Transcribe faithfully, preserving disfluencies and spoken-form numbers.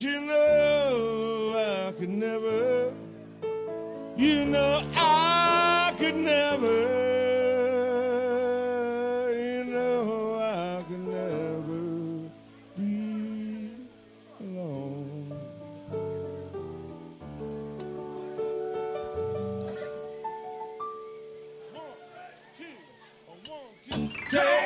You know I could never, you know I could never, you know I could never be alone. One, two, one, two, three.